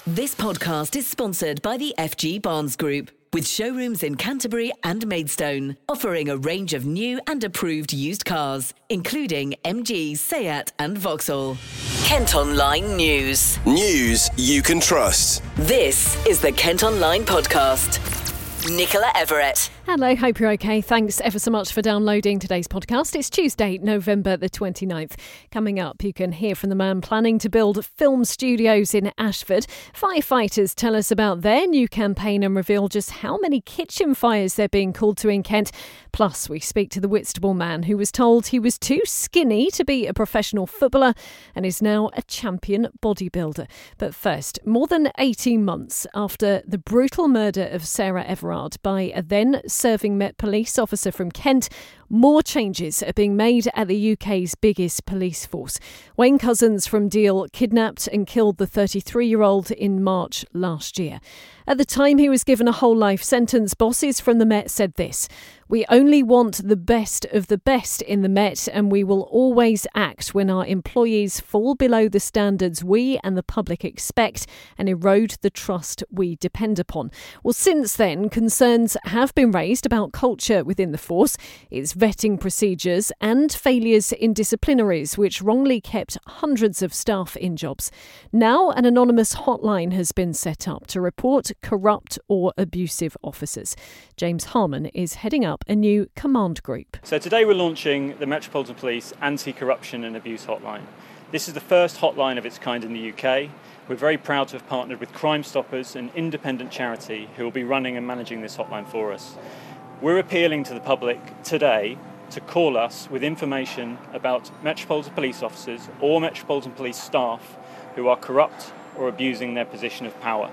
This podcast is sponsored by the FG Barnes Group, with showrooms in Canterbury and Maidstone, offering a range of new and approved used cars, including MG, Seat and Vauxhall. Kent Online News. News you can trust. This is the Kent Online Podcast. Nicola Everett. Hello, hope you're okay. Thanks ever so much for downloading today's podcast. It's Tuesday, November the 29th. Coming up, you can hear from the man planning to build film studios in Ashford. Firefighters tell us about their new campaign and reveal just how many kitchen fires they're being called to in Kent. Plus, we speak to the Whitstable man who was told he was too skinny to be a professional footballer and is now a champion bodybuilder. But first, more than 18 months after the brutal murder of Sarah Everard by a then-serving Met Police officer from Kent, more changes are being made at the UK's biggest police force. Wayne Couzens from Deal kidnapped and killed the 33-year-old in March last year. At the time he was given a whole life sentence, bosses from the Met said this: "We only want the best of the best in the Met, and we will always act when our employees fall below the standards we and the public expect and erode the trust we depend upon." Well, since then, concerns have been raised about culture within the force, its vetting procedures and failures in disciplinaries, which wrongly kept hundreds of staff in jobs. Now, an anonymous hotline has been set up to report corrupt or abusive officers. James Harman is heading up a new command group. So today we're launching the Metropolitan Police Anti-Corruption and Abuse Hotline. This is the first hotline of its kind in the UK. We're very proud to have partnered with Crime Stoppers, an independent charity who will be running and managing this hotline for us. We're appealing to the public today to call us with information about Metropolitan Police officers or Metropolitan Police staff who are corrupt or abusing their position of power.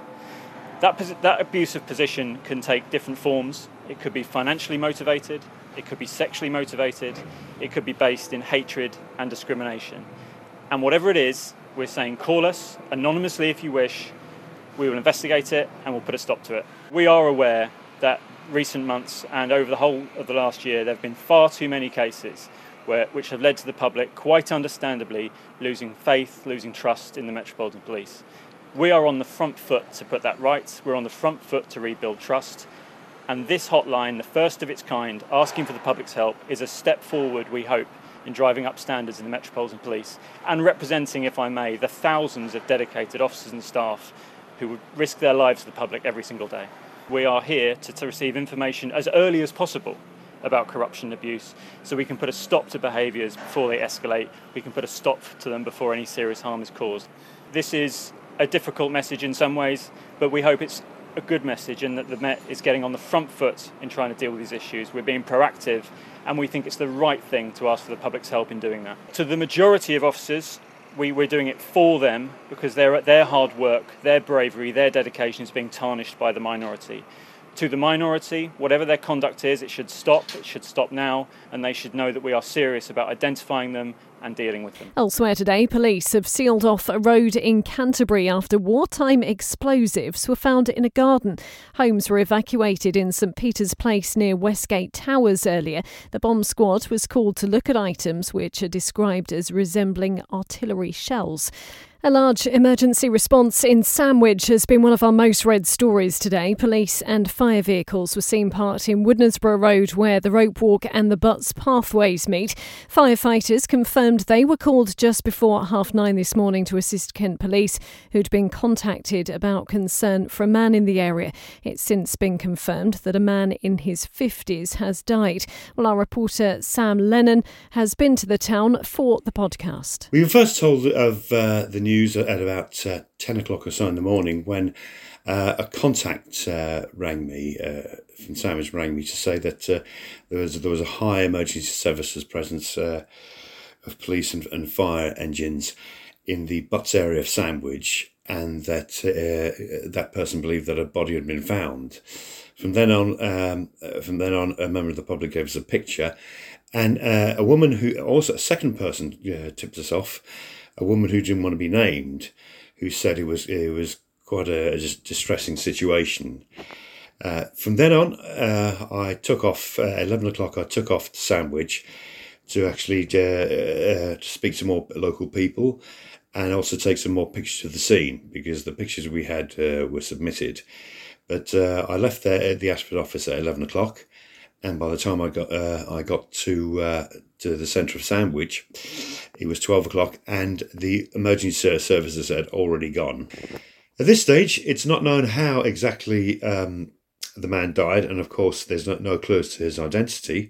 That abusive position can take different forms. It could be financially motivated, it could be sexually motivated, it could be based in hatred and discrimination. And whatever it is, we're saying call us anonymously if you wish. We will investigate it and we'll put a stop to it. We are aware that recent months and over the whole of the last year there have been far too many cases which have led to the public, quite understandably, losing faith, losing trust in the Metropolitan Police. We are on the front foot to put that right. We're on the front foot to rebuild trust. And this hotline, the first of its kind, asking for the public's help, is a step forward, we hope, in driving up standards in the Metropolitan Police and representing, if I may, the thousands of dedicated officers and staff who would risk their lives to the public every single day. We are here to receive information as early as possible about corruption and abuse, so we can put a stop to behaviours before they escalate. We can put a stop to them before any serious harm is caused. This is a difficult message in some ways, but we hope it's a good message and that the Met is getting on the front foot in trying to deal with these issues. We're being proactive and we think it's the right thing to ask for the public's help in doing that. To the majority of officers, we're doing it for them because their hard work, their bravery, their dedication is being tarnished by the minority. To the minority, whatever their conduct is, it should stop now, and they should know that we are serious about identifying them and dealing with them. Elsewhere today, police have sealed off a road in Canterbury after wartime explosives were found in a garden. Homes were evacuated in St Peter's Place near Westgate Towers earlier. The bomb squad was called to look at items which are described as resembling artillery shells. A large emergency response in Sandwich has been one of our most read stories today. Police and fire vehicles were seen parked in Woodnesborough Road where the Rope Walk and the Butts pathways meet. Firefighters confirmed they were called just before 9:30 this morning to assist Kent Police, who'd been contacted about concern for a man in the area. It's since been confirmed that a man in his 50s has died. Well, our reporter Sam Lennon has been to the town for the podcast. We were first told of the news at about 10 o'clock or so in the morning when a contact rang me from Sandwich rang me to say that there was a high emergency services presence of police and fire engines in the Butts area of Sandwich, and that that person believed that a body had been found. From then on, a member of the public gave us a picture, and a woman who also a second person tipped us off. A woman who didn't want to be named, who said it was quite a distressing situation. From then on, I took off, 11 o'clock, I took off to Sandwich to actually to speak to more local people and also take some more pictures of the scene, because the pictures we had were submitted. But I left there at the Ashford office at 11 o'clock, and by the time I got to the centre of Sandwich, it was 12 o'clock, and the emergency services had already gone. At this stage, it's not known how exactly the man died, and of course there's no clue to his identity,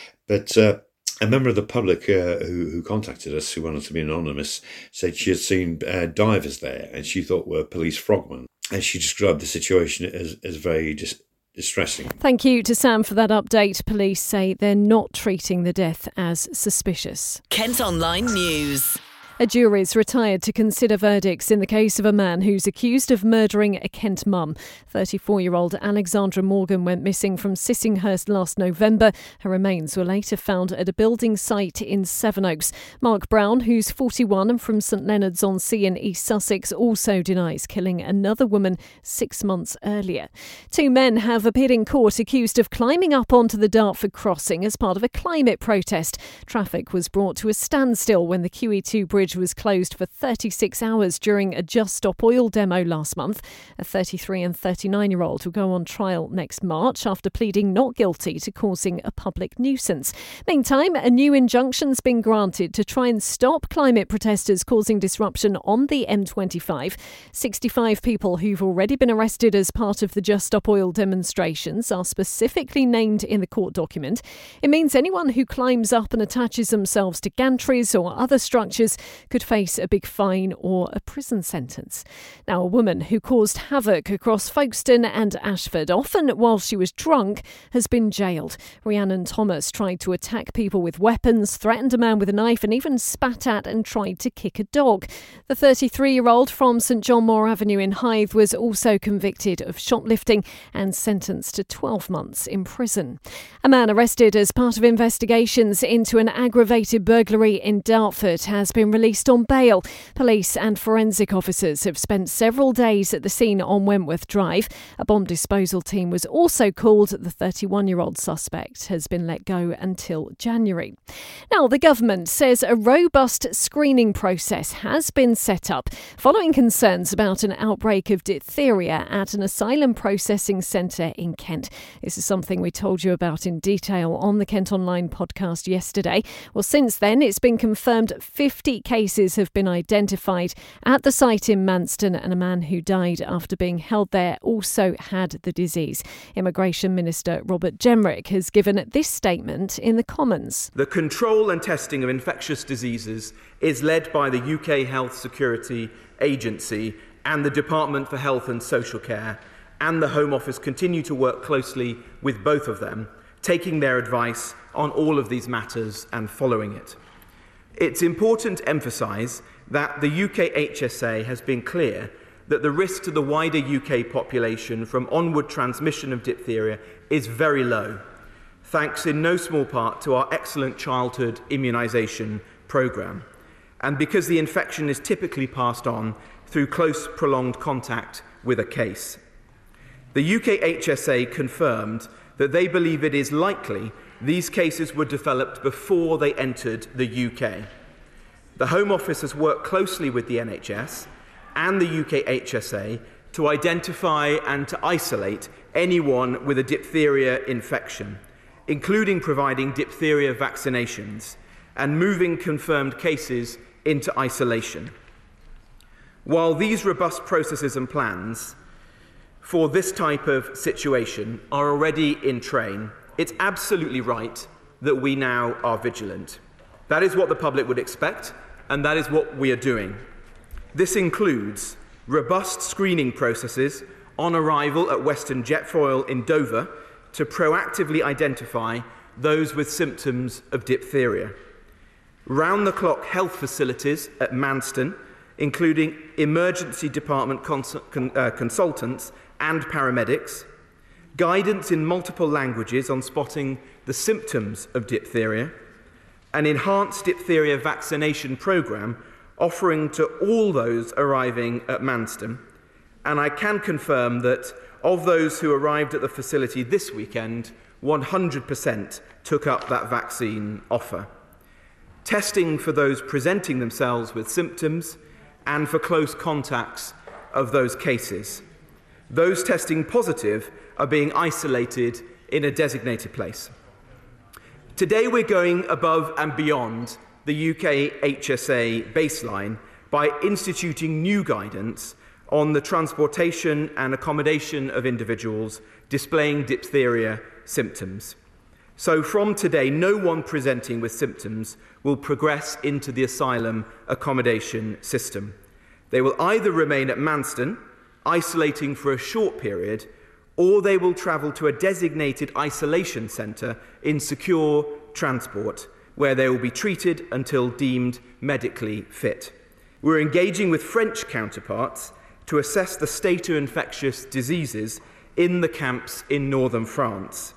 but a member of the public who contacted us, who wanted to be anonymous, said she had seen divers there, and she thought were police frogmen, and she described the situation as very distressing. Thank you to Sam for that update. Police say they're not treating the death as suspicious. Kent Online News. A jury's retired to consider verdicts in the case of a man who's accused of murdering a Kent mum. 34-year-old Alexandra Morgan went missing from Sissinghurst last November. Her remains were later found at a building site in Sevenoaks. Mark Brown, who's 41 and from St Leonards-on-Sea in East Sussex, also denies killing another woman 6 months earlier. 2 men have appeared in court accused of climbing up onto the Dartford crossing as part of a climate protest. Traffic was brought to a standstill when the QE2 bridge was closed for 36 hours during a Just Stop Oil demo last month. A 33 and 39-year-old will go on trial next March after pleading not guilty to causing a public nuisance. Meantime, a new injunction's been granted to try and stop climate protesters causing disruption on the M25. 65 people who've already been arrested as part of the Just Stop Oil demonstrations are specifically named in the court document. It means anyone who climbs up and attaches themselves to gantries or other structures could face a big fine or a prison sentence. Now, a woman who caused havoc across Folkestone and Ashford, often while she was drunk, has been jailed. Rhiannon Thomas tried to attack people with weapons, threatened a man with a knife and even spat at and tried to kick a dog. The 33-year-old from St John Moore Avenue in Hythe was also convicted of shoplifting and sentenced to 12 months in prison. A man arrested as part of investigations into an aggravated burglary in Dartford has been released on bail. Police and forensic officers have spent several days at the scene on Wentworth Drive. A bomb disposal team was also called. The 31-year-old suspect has been let go until January. Now, the government says a robust screening process has been set up following concerns about an outbreak of diphtheria at an asylum processing centre in Kent. This is something we told you about in detail on the Kent Online podcast yesterday. Well, since then, it's been confirmed 50 cases have been identified at the site in Manston, and a man who died after being held there also had the disease. Immigration Minister Robert Jenrick has given this statement in the Commons. The control and testing of infectious diseases is led by the UK Health Security Agency and the Department for Health and Social Care, and the Home Office continue to work closely with both of them, taking their advice on all of these matters and following it. It's important to emphasise that the UK HSA has been clear that the risk to the wider UK population from onward transmission of diphtheria is very low, thanks in no small part to our excellent childhood immunisation programme, and because the infection is typically passed on through close, prolonged contact with a case. The UK HSA confirmed that they believe it is likely these cases were developed before they entered the UK. The Home Office has worked closely with the NHS and the UK HSA to identify and to isolate anyone with a diphtheria infection, including providing diphtheria vaccinations and moving confirmed cases into isolation. While these robust processes and plans for this type of situation are already in train, it's absolutely right that we now are vigilant. That is what the public would expect, and that is what we are doing. This includes robust screening processes on arrival at Western Jetfoil in Dover to proactively identify those with symptoms of diphtheria. Round-the-clock health facilities at Manston, including emergency department consultants and paramedics, guidance in multiple languages on spotting the symptoms of diphtheria, an enhanced diphtheria vaccination programme offering to all those arriving at Manston. And I can confirm that of those who arrived at the facility this weekend, 100% took up that vaccine offer. Testing for those presenting themselves with symptoms and for close contacts of those cases. Those testing positive are being isolated in a designated place. Today we're going above and beyond the UK HSA baseline by instituting new guidance on the transportation and accommodation of individuals displaying diphtheria symptoms. So from today, no one presenting with symptoms will progress into the asylum accommodation system. They will either remain at Manston, isolating for a short period, or they will travel to a designated isolation centre in secure transport, where they will be treated until deemed medically fit. We're engaging with French counterparts to assess the state of infectious diseases in the camps in northern France.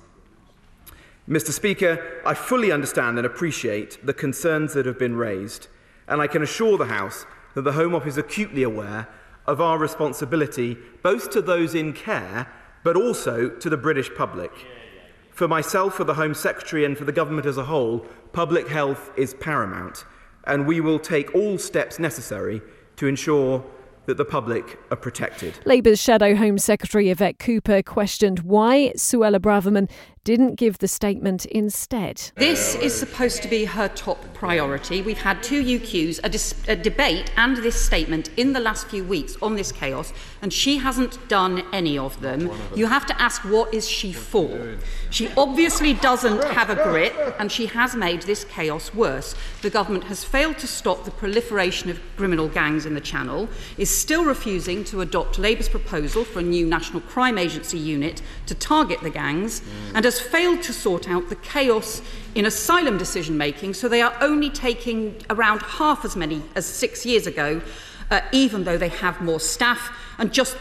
Mr. Speaker, I fully understand and appreciate the concerns that have been raised, and I can assure the House that the Home Office is acutely aware of our responsibility both to those in care but also to the British public. For myself, for the Home Secretary and for the government as a whole, public health is paramount, and we will take all steps necessary to ensure that the public are protected. Labour's Shadow Home Secretary Yvette Cooper questioned why Suella Braverman didn't give the statement instead. This is supposed to be her top priority. We've had two UQs, a debate and this statement in the last few weeks on this chaos, and she hasn't done any of them. You have to ask, what is she for? She obviously doesn't have a grip, and she has made this chaos worse. The government has failed to stop the proliferation of criminal gangs in the Channel, is still refusing to adopt Labour's proposal for a new National Crime Agency unit to target the gangs, and has failed to sort out the chaos in asylum decision-making, so they are only taking around half as many as 6 years ago, even though they have more staff, and just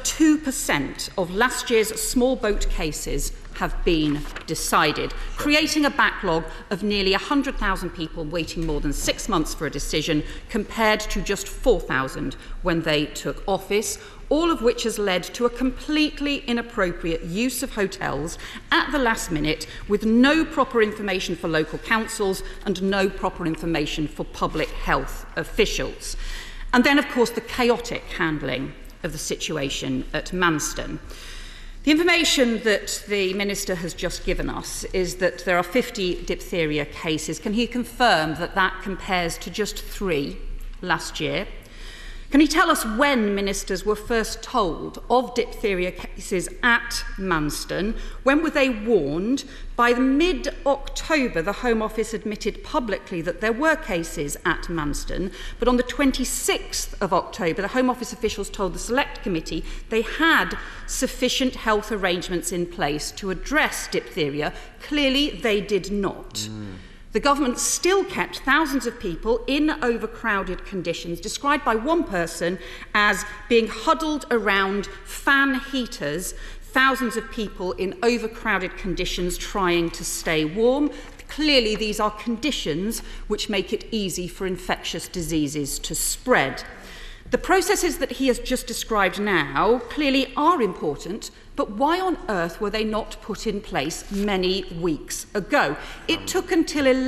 2% of last year's small boat cases have been decided, creating a backlog of nearly 100,000 people waiting more than 6 months for a decision, compared to just 4,000 when they took office, all of which has led to a completely inappropriate use of hotels at the last minute, with no proper information for local councils and no proper information for public health officials. And then, of course, the chaotic handling of the situation at Manston. The information that the Minister has just given us is that there are 50 diphtheria cases. Can he confirm that that compares to just 3 last year? Can he tell us when ministers were first told of diphtheria cases at Manston? When were they warned? By mid-October, the Home Office admitted publicly that there were cases at Manston, but on the 26th of October, the Home Office officials told the Select Committee they had sufficient health arrangements in place to address diphtheria. Clearly, they did not. The government still kept thousands of people in overcrowded conditions, described by one person as being huddled around fan heaters, thousands of people in overcrowded conditions trying to stay warm. Clearly, these are conditions which make it easy for infectious diseases to spread. The processes that he has just described now clearly are important, but why on earth were they not put in place many weeks ago? It took until the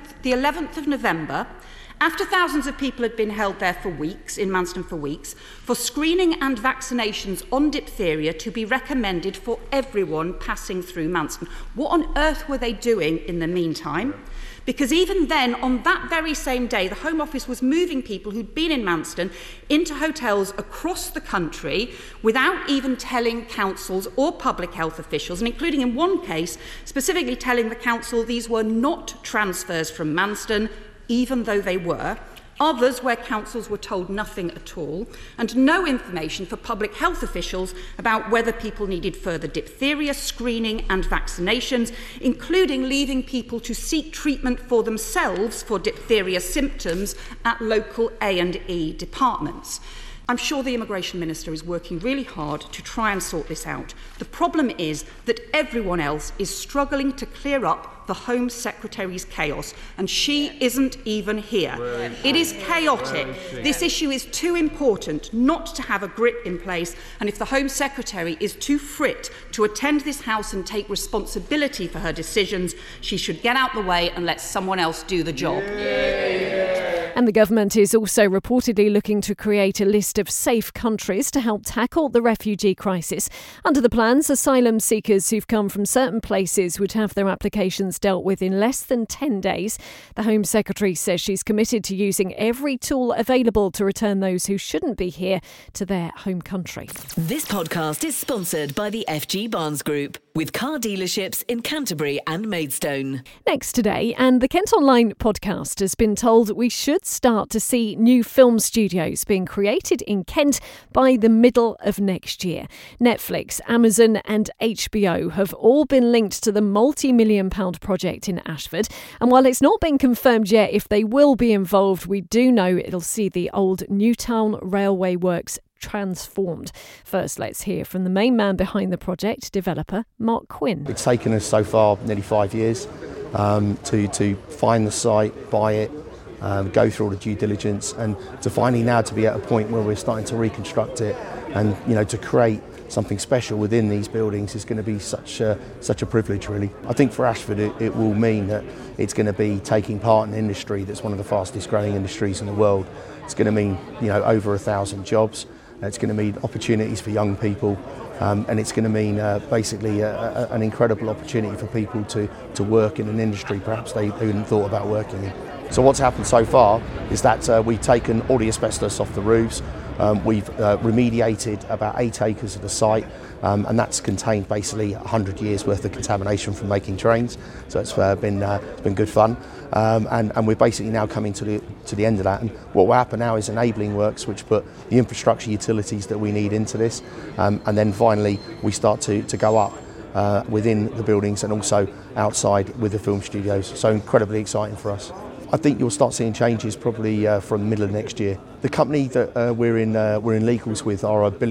11th of November, after thousands of people had been held there for weeks, in Manston for weeks, for screening and vaccinations on diphtheria to be recommended for everyone passing through Manston. What on earth were they doing in the meantime? Because even then, on that very same day, the Home Office was moving people who'd been in Manston into hotels across the country without even telling councils or public health officials, and including in one case, specifically telling the council these were not transfers from Manston, even though they were. Others where councils were told nothing at all, and no information for public health officials about whether people needed further diphtheria screening and vaccinations, including leaving people to seek treatment for themselves for diphtheria symptoms at local A&E departments. I'm sure the Immigration Minister is working really hard to try and sort this out. The problem is that everyone else is struggling to clear up the Home Secretary's chaos, and she isn't even here. It is chaotic. This issue is too important not to have a grip in place, and if the Home Secretary is too frit to attend this House and take responsibility for her decisions, she should get out the way and let someone else do the job. And the government is also reportedly looking to create a list of safe countries to help tackle the refugee crisis. Under the plans, asylum seekers who've come from certain places would have their applications dealt with in less than 10 days. The Home Secretary says she's committed to using every tool available to return those who shouldn't be here to their home country. This podcast is sponsored by the FG Barnes Group, with car dealerships in Canterbury and Maidstone. Next today, and the Kent Online podcast has been told we should start to see new film studios being created in Kent by the middle of next year. Netflix, Amazon and HBO have all been linked to the multi-million-pound project in Ashford. And while it's not been confirmed yet if they will be involved, we do know it'll see the old Newtown Railway Works transformed. First, let's hear from the main man behind the project, developer Mark Quinn. It's taken us so far nearly 5 years to find the site, buy it, go through all the due diligence, and to finally now to be at a point where we're starting to reconstruct it, and to create something special within these buildings is going to be such a privilege, really. I think for Ashford it will mean that it's going to be taking part in an industry that's one of the fastest growing industries in the world. It's going to mean over 1,000 jobs. It's going to mean opportunities for young people, and it's going to mean basically an incredible opportunity for people to work in an industry perhaps they hadn't thought about working in. So what's happened so far is that we've taken all the asbestos off the roofs. We've remediated about 8 acres of the site, and that's contained basically 100 years worth of contamination from making trains. So it's been good fun, and we're basically now coming to the end of that. And what will happen now is enabling works, which put the infrastructure utilities that we need into this, and then finally we start to go up within the buildings and also outside with the film studios. So incredibly exciting for us. I think you'll start seeing changes probably from the middle of next year. The company that we're in legals with are a £1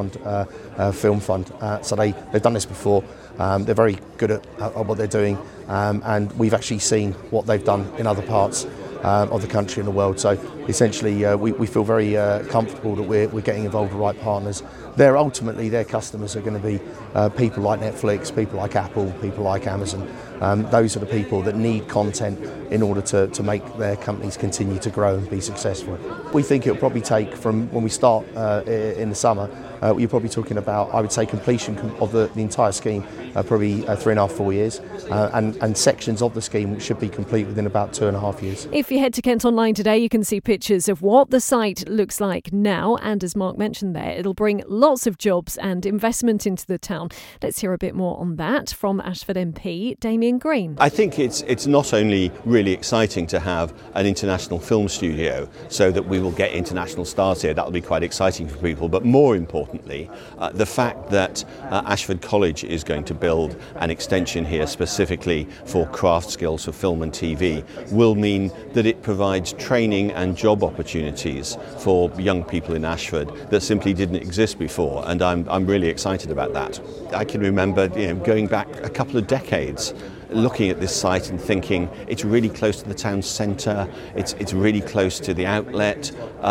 billion film fund. So they've done this before. They're very good at what they're doing, and we've actually seen what they've done in other parts of the country and the world. So essentially we feel very comfortable that we're getting involved with the right partners. Ultimately their customers are going to be people like Netflix, people like Apple, people like Amazon. Those are the people that need content in order to make their companies continue to grow and be successful. We think it'll probably take, from when we start in the summer, you're probably talking about, I would say, completion of the entire scheme, probably 3.5, 4 years, and sections of the scheme should be complete within about 2.5 years. If you head to Kent Online today, you can see pictures of what the site looks like now, and as Mark mentioned there, it'll bring lots of jobs and investment into the town. Let's hear a bit more on that from Ashford MP Damien Green. I think it's not only really exciting to have an international film studio so that we will get international stars here. That'll be quite exciting for people, but more importantly, the fact that Ashford College is going to build an extension here specifically for craft skills for film and TV will mean that it provides training and job opportunities for young people in Ashford that simply didn't exist before, and I'm really excited about that. I can remember going back a couple of decades looking at this site and thinking it's really close to the town centre, it's really close to the outlet,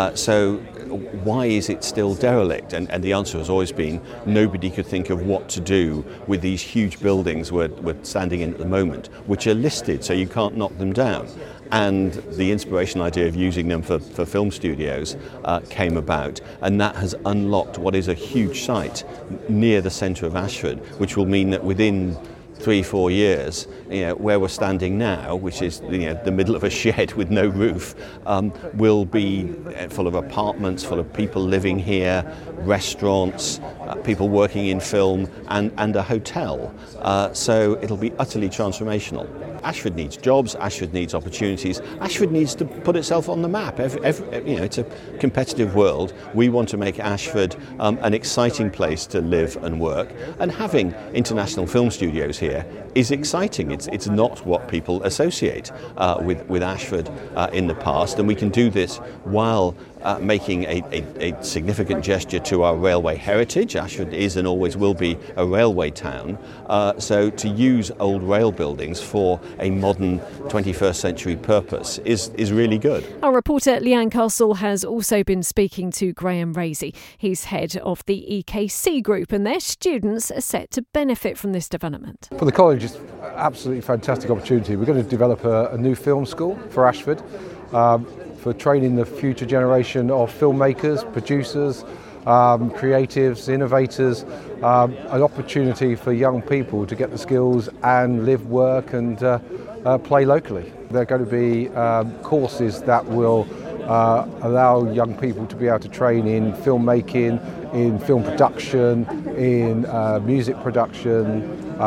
so why is it still derelict? And the answer has always been nobody could think of what to do with these huge buildings we're standing in at the moment, which are listed so you can't knock them down. And the inspirational idea of using them for film studios came about, and that has unlocked what is a huge site near the centre of Ashford, which will mean that within 3-4 years, where we're standing now, which is the middle of a shed with no roof, will be full of apartments, full of people living here, restaurants, people working in film, and a hotel. So it'll be utterly transformational. Ashford needs jobs, Ashford needs opportunities, Ashford needs to put itself on the map. It's a competitive world. We want to make Ashford an exciting place to live and work, and having international film studios here is exciting. It's not what people associate with Ashford in the past, and we can do this while making a significant gesture to our railway heritage. Ashford is and always will be a railway town, so to use old rail buildings for a modern 21st century purpose is really good. Our reporter Leanne Castle has also been speaking to Graham Raisey. He's head of the EKC group, and their students are set to benefit from this development. For the college, it's an absolutely fantastic opportunity. We're going to develop a new film school for Ashford. for training the future generation of filmmakers, producers, creatives, innovators, an opportunity for young people to get the skills and live, work and play locally. There are going to be courses that will allow young people to be able to train in filmmaking, in film production, in music production,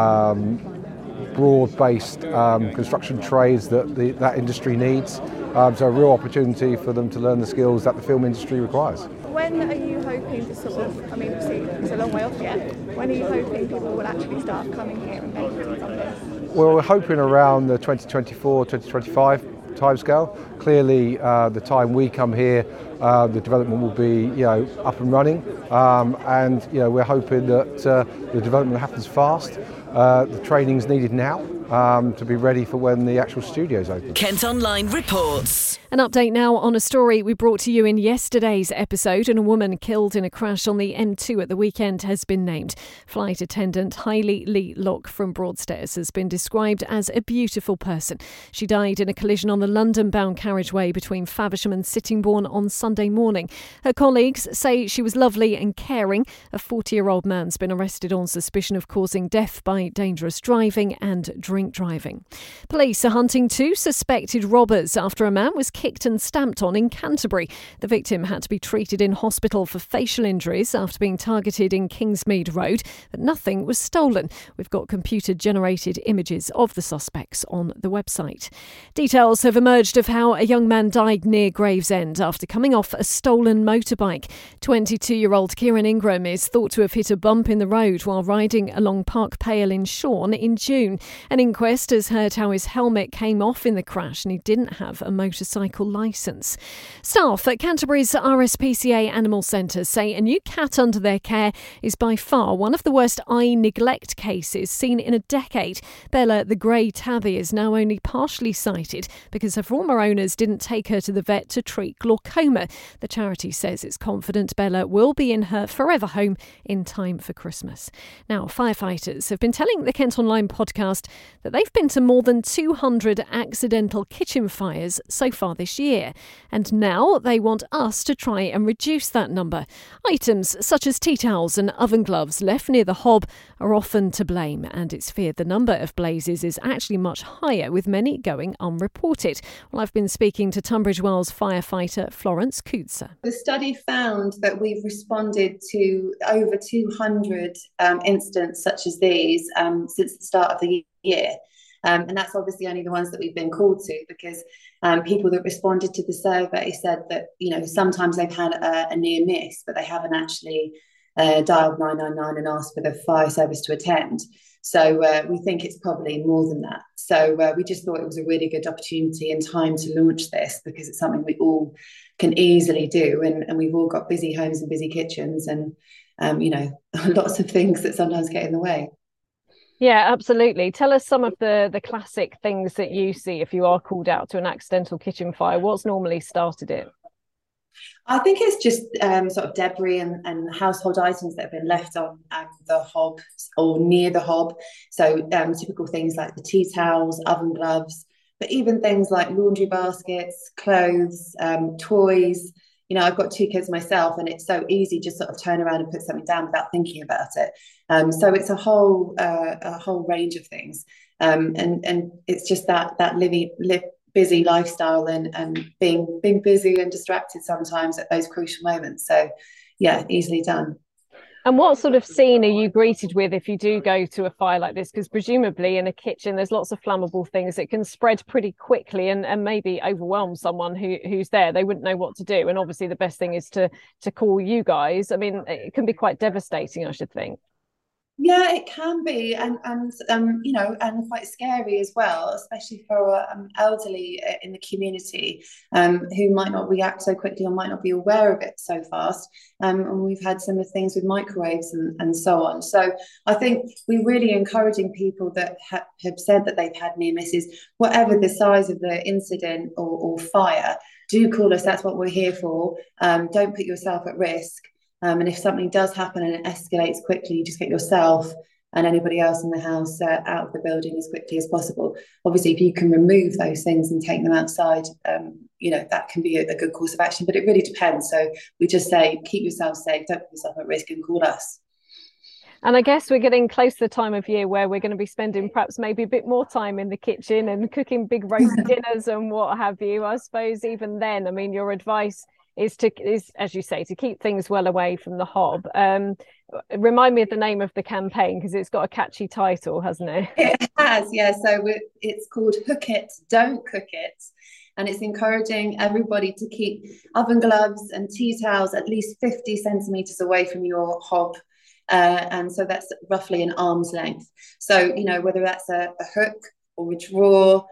broad-based construction trades that industry needs. So a real opportunity for them to learn the skills that the film industry requires. When are you hoping to sort of, I mean, obviously it's a long way off yet, when are you hoping people will actually start coming here and benefiting from this? Well, we're hoping around the 2024-2025 timescale. Clearly, the time we come here, the development will be, up and running, and we're hoping that the development happens fast. The training's needed now to be ready for when the actual studio's open. Kent Online reports. An update now on a story we brought to you in yesterday's episode, and a woman killed in a crash on the M2 at the weekend has been named. Flight attendant Hailey Lee Locke from Broadstairs has been described as a beautiful person. She died in a collision on the London-bound carriageway between Faversham and Sittingbourne on Sunday morning. Her colleagues say she was lovely and caring. A 40-year-old man's been arrested on suspicion of causing death by dangerous driving and drink driving. Police are hunting two suspected robbers after a man was kicked and stamped on in Canterbury. The victim had to be treated in hospital for facial injuries after being targeted in Kingsmead Road, but nothing was stolen. We've got computer-generated images of the suspects on the website. Details have emerged of how a young man died near Gravesend after coming off a stolen motorbike. 22-year-old Kieran Ingram is thought to have hit a bump in the road while riding along Park Pale in Shorn in June. An inquest has heard how his helmet came off in the crash and he didn't have a motorcycle licence. Staff at Canterbury's RSPCA Animal Centre say a new cat under their care is by far one of the worst eye neglect cases seen in a decade. Bella the grey tabby is now only partially sighted because her former owners didn't take her to the vet to treat glaucoma. The charity says it's confident Bella will be in her forever home in time for Christmas. Now, firefighters have been telling the Kent Online podcast that they've been to more than 200 accidental kitchen fires so far this year. And now they want us to try and reduce that number. Items such as tea towels and oven gloves left near the hob are often to blame, and it's feared the number of blazes is actually much higher, with many going unreported. Well, I've been speaking to Tunbridge Wells firefighter Florence Coutser. The study found that we've responded to over 200 incidents such as these since the start of the year. And that's obviously only the ones that we've been called to, because people that responded to the survey said that, sometimes they've had a near miss, but they haven't actually dialed 999 and asked for the fire service to attend. So we think it's probably more than that. So we just thought it was a really good opportunity and time to launch this, because it's something we all can easily do. And we've all got busy homes and busy kitchens and, lots of things that sometimes get in the way. Yeah, absolutely. Tell us some of the classic things that you see if you are called out to an accidental kitchen fire. What's normally started it? I think it's just sort of debris and household items that have been left on the hob or near the hob. So typical things like the tea towels, oven gloves, but even things like laundry baskets, clothes, toys. I've got two kids myself, and it's so easy just sort of turn around and put something down without thinking about it. So it's a whole range of things, and it's just that busy lifestyle and being busy and distracted sometimes at those crucial moments. So yeah, easily done. And what sort of scene are you greeted with if you do go to a fire like this? Because presumably in a kitchen, there's lots of flammable things that can spread pretty quickly and maybe overwhelm someone who's there. They wouldn't know what to do. And obviously the best thing is to call you guys. I mean, it can be quite devastating, I should think. Yeah, it can be, and quite scary as well, especially for elderly in the community who might not react so quickly or might not be aware of it so fast. And we've had some of the things with microwaves and so on. So I think we're really encouraging people that have said that they've had near misses, whatever the size of the incident or fire, do call us. That's what we're here for. Don't put yourself at risk. And if something does happen and it escalates quickly, you just get yourself and anybody else in the house out of the building as quickly as possible. Obviously, if you can remove those things and take them outside, that can be a good course of action, but it really depends. So we just say, keep yourself safe, don't put yourself at risk, and call us. And I guess we're getting close to the time of year where we're going to be spending perhaps maybe a bit more time in the kitchen and cooking big roast dinners and what have you. I suppose even then, I mean, your advice is, as you say, to keep things well away from the hob. Remind me of the name of the campaign, because it's got a catchy title, hasn't it? It has, yeah. So it's called Hook It, Don't Cook It. And it's encouraging everybody to keep oven gloves and tea towels at least 50 centimetres away from your hob. And so that's roughly an arm's length. So, whether that's a hook or a drawer,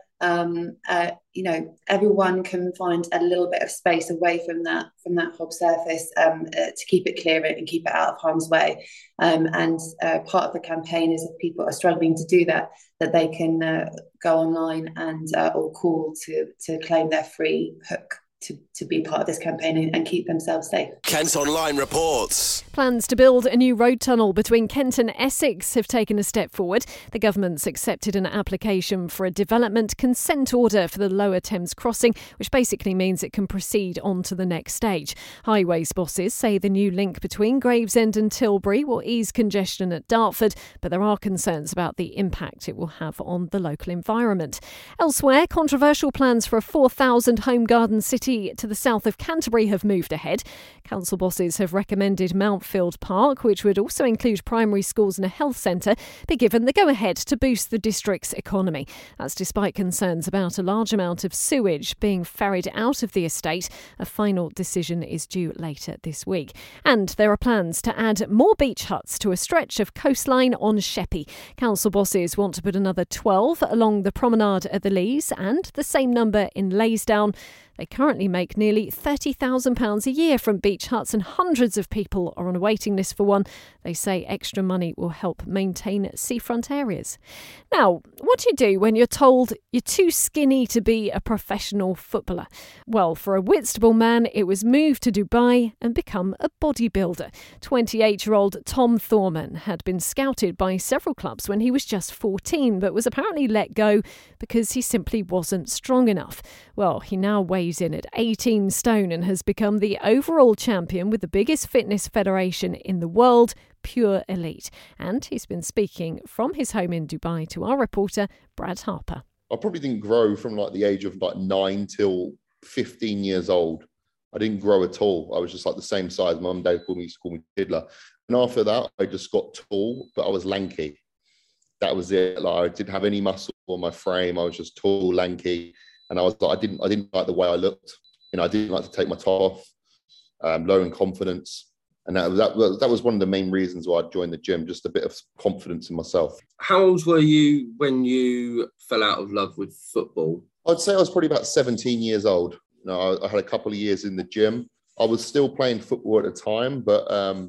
everyone can find a little bit of space away from that hob surface to keep it clear and keep it out of harm's way. And part of the campaign is, if people are struggling to do that they can go online and or call to claim their free hook to be part of this campaign and keep themselves safe. Kent Online reports. Plans to build a new road tunnel between Kent and Essex have taken a step forward. The government's accepted an application for a development consent order for the Lower Thames crossing, which basically means it can proceed on to the next stage. Highways bosses say the new link between Gravesend and Tilbury will ease congestion at Dartford, but there are concerns about the impact it will have on the local environment. Elsewhere, controversial plans for a 4,000 home garden city to the south of Canterbury have moved ahead. Council bosses have recommended Mountfield Park, which would also include primary schools and a health centre, be given the go-ahead to boost the district's economy. That's despite concerns about a large amount of sewage being ferried out of the estate. A final decision is due later this week. And there are plans to add more beach huts to a stretch of coastline on Sheppey. Council bosses want to put another 12 along the promenade at the Leas and the same number in Laysdown. They currently make nearly £30,000 a year from beach huts, and hundreds of people are on a waiting list for one. They say extra money will help maintain seafront areas. Now, what do you do when you're told you're too skinny to be a professional footballer? Well, for a Whitstable man, it was move to Dubai and become a bodybuilder. 28-year-old Tom Thorman had been scouted by several clubs when he was just 14, but was apparently let go because he simply wasn't strong enough. Well, he now weighs in at 18 stone and has become the overall champion with the biggest fitness federation in the world, Pure Elite. And he's been speaking from his home in Dubai to our reporter, Brad Harper. I probably didn't grow from the age of 9 till 15 years old. I didn't grow at all. I was just the same size. Mum and Dad used to call me Tiddler. And after that, I just got tall, but I was lanky. That was it. I didn't have any muscle on my frame. I was just tall, lanky. And I was I didn't like the way I looked. I didn't like to take my top off, low in confidence. And that was one of the main reasons why I joined the gym, just a bit of confidence in myself. How old were you when you fell out of love with football? I'd say I was probably about 17 years old. I had a couple of years in the gym. I was still playing football at the time, but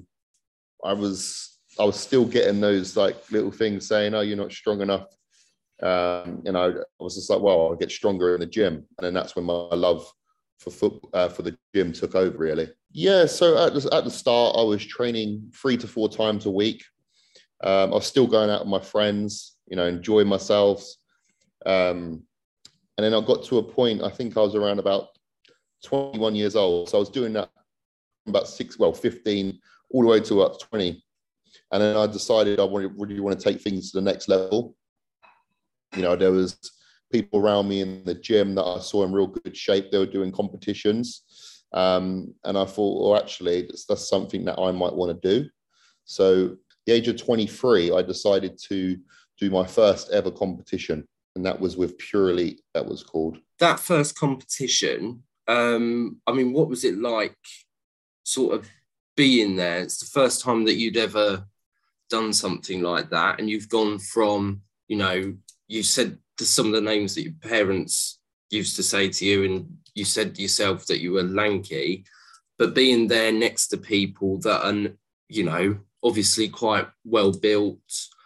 I was still getting those little things saying, "Oh, you're not strong enough." I was just I'll get stronger in the gym. And then that's when my love for the gym took over, really. Yeah, so at the start, I was training 3 to 4 times a week. I was still going out with my friends, enjoying myself. And then I got to a point, I think I was around about 21 years old. So I was doing that from about 15, all the way to about 20. And then I decided I really want to take things to the next level. There was people around me in the gym that I saw in real good shape. They were doing competitions. And I thought, actually, that's something that I might want to do. So at the age of 23, I decided to do my first ever competition. And that was with Pure Elite, that was called. That first competition, what was it like sort of being there? It's the first time that you'd ever done something like that. And you've gone from, you said some of the names that your parents used to say to you, and you said yourself that you were lanky, but being there next to people that are, obviously quite well built,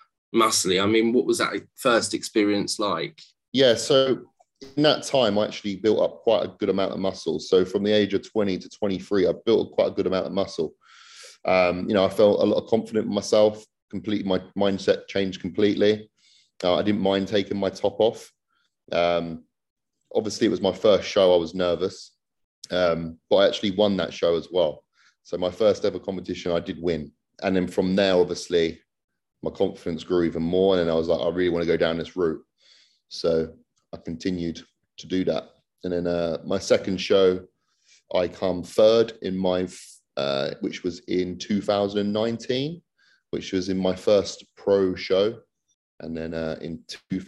muscly. What was that first experience like? Yeah, so in that time, I actually built up quite a good amount of muscle. So from the age of 20 to 23, I built quite a good amount of muscle. I felt a lot of confidence in myself. completely, my mindset changed completely. I didn't mind taking my top off. Obviously, it was my first show. I was nervous, but I actually won that show as well. So my first ever competition, I did win. And then from there, obviously, my confidence grew even more. And then I was like, I really want to go down this route. So I continued to do that. And then my second show, I come third in my, which was in 2019, which was in my first pro show. And then in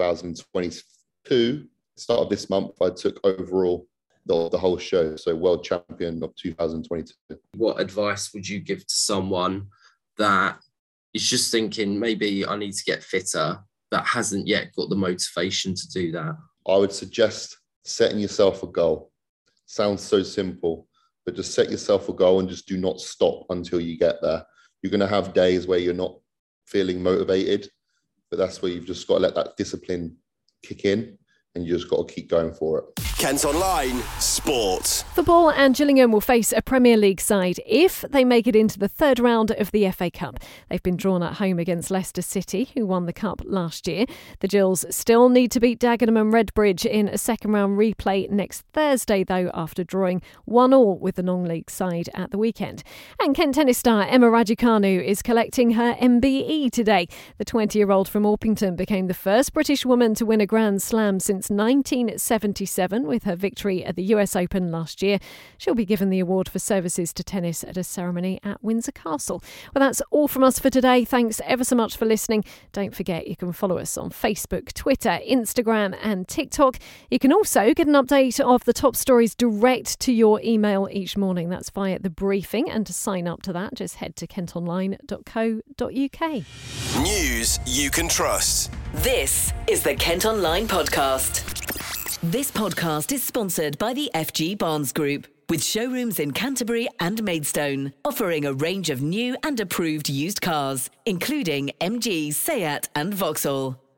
2022, start of this month, I took overall the whole show. So world champion of 2022. What advice would you give to someone that is just thinking, maybe I need to get fitter, that hasn't yet got the motivation to do that? I would suggest setting yourself a goal. Sounds so simple, but just set yourself a goal and just do not stop until you get there. You're going to have days where you're not feeling motivated, but that's where you've just got to let that discipline kick in, and you just got to keep going for it. Kent Online Sport. Football and Gillingham will face a Premier League side if they make it into the third round of the FA Cup. They've been drawn at home against Leicester City, who won the Cup last year. The Gills still need to beat Dagenham and Redbridge in a second round replay next Thursday, though, after drawing 1-1 with the non-league side at the weekend. And Kent tennis star Emma Raducanu is collecting her MBE today. The 20-year-old from Orpington became the first British woman to win a Grand Slam since 1977 with her victory at the US Open last year. She'll be given the award for services to tennis at a ceremony at Windsor Castle. Well, that's all from us for today. Thanks ever so much for listening. Don't forget you can follow us on Facebook, Twitter, Instagram and TikTok. You can also get an update of the top stories direct to your email each morning. That's via The Briefing, and to sign up to that, just head to kentonline.co.uk. News you can trust. This is the Kent Online Podcast. This podcast is sponsored by the FG Barnes Group, with showrooms in Canterbury and Maidstone, offering a range of new and approved used cars, including MG, Seat and Vauxhall.